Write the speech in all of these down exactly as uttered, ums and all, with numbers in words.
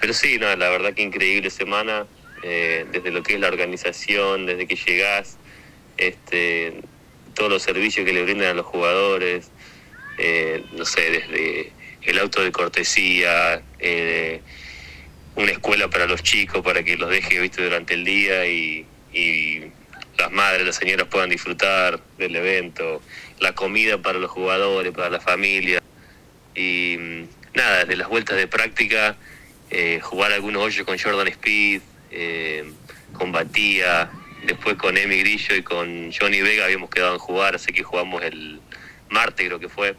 pero sí, no, la verdad que increíble semana, eh, desde lo que es la organización, desde que llegás, este, todos los servicios que le brindan a los jugadores, eh, no sé, desde el auto de cortesía, eh, una escuela para los chicos para que los deje, viste, durante el día y, y las madres, las señoras puedan disfrutar del evento, la comida para los jugadores, para la familia y nada, desde las vueltas de práctica, eh, jugar algunos hoyos con Jordan Speed, eh, con Batía, después con Emi Grillo y con Johnny Vega habíamos quedado en jugar, así que jugamos el martes creo que fue,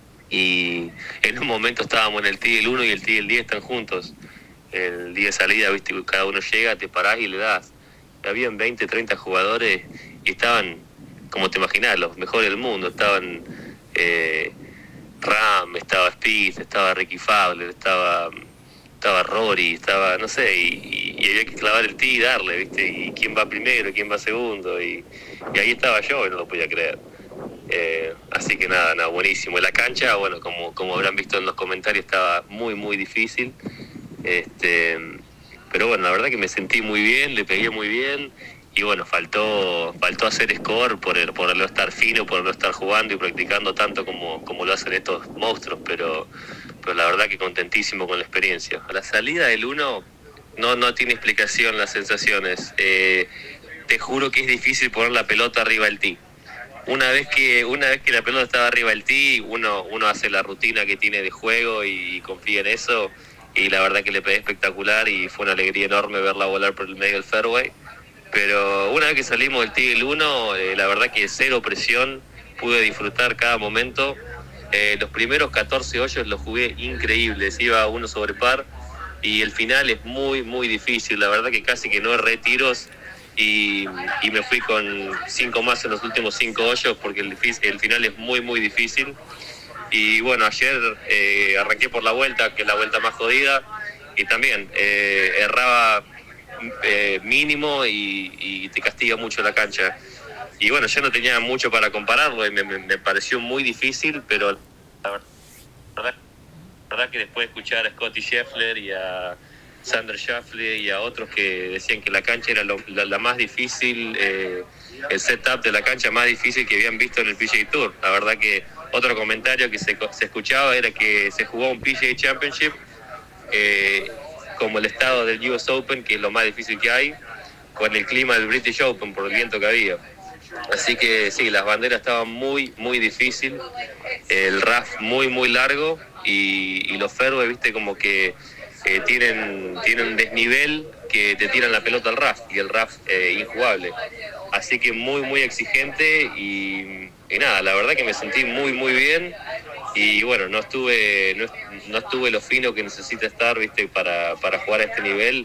y en un momento estábamos en el T el uno y el T el diez están juntos, el día de salida, viste, cada uno llega, te parás y le das. Habían veinte, treinta jugadores y estaban, como te imaginás, los mejores del mundo. Estaban eh, Ram, estaba Speed, estaba Ricky Fowler, estaba estaba Rory, estaba, no sé, y, y, y había que clavar el tee y darle, viste, y quién va primero, quién va segundo, y, y ahí estaba yo y no lo podía creer. Eh, así que nada, nada, buenísimo. La cancha, bueno, como, como habrán visto en los comentarios, estaba muy, muy difícil. Este, pero bueno, la verdad que me sentí muy bien, le pegué muy bien y bueno, faltó faltó hacer score por el, por no estar fino, por no estar jugando y practicando tanto como, como lo hacen estos monstruos, pero, pero la verdad que contentísimo con la experiencia. A la salida del uno no, no tiene explicación las sensaciones. Eh, te juro que es difícil poner la pelota arriba del tee. Una vez que una vez que la pelota estaba arriba del tee, uno, uno hace la rutina que tiene de juego y, y confía en eso. Y la verdad que le pegué espectacular y fue una alegría enorme verla volar por el medio del fairway. Pero una vez que salimos del tee el uno, eh, la verdad que cero presión, pude disfrutar cada momento. Eh, los primeros catorce hoyos los jugué increíbles, iba uno sobre par y el final es muy, muy difícil. La verdad que casi que no erré tiros y, y me fui con cinco más en los últimos cinco hoyos porque el, el final es muy, muy difícil. Y bueno, ayer eh, arranqué por la vuelta, que es la vuelta más jodida, y también eh, erraba eh, mínimo y, y te castiga mucho la cancha. Y bueno, yo no tenía mucho para compararlo y me, me, me pareció muy difícil, pero la verdad, la verdad que después de escuchar a Scotty Scheffler y a Sander Schauffele y a otros que decían que la cancha era lo, la, la más difícil, eh, el setup de la cancha más difícil que habían visto en el P G A Tour. La verdad que otro comentario que se, se escuchaba era que se jugó un P G A Championship eh, como el estado del U S Open, que es lo más difícil que hay, con el clima del British Open por el viento que había. Así que sí, las banderas estaban muy, muy difícil, el rough muy, muy largo y, y los fairways, viste, como que eh, tienen, tienen desnivel que te tiran la pelota al rough y el rough eh, injugable. Así que muy, muy exigente y, y nada, la verdad que me sentí muy, muy bien y bueno, no estuve, no, no estuve lo fino que necesita estar, viste, para, para jugar a este nivel.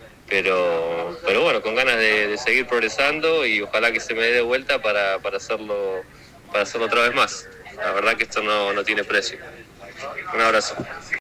Pero, pero bueno, con ganas de, de seguir progresando y ojalá que se me dé de vuelta para, para hacerlo para hacerlo otra vez más. La verdad que esto no, no tiene precio. Un abrazo.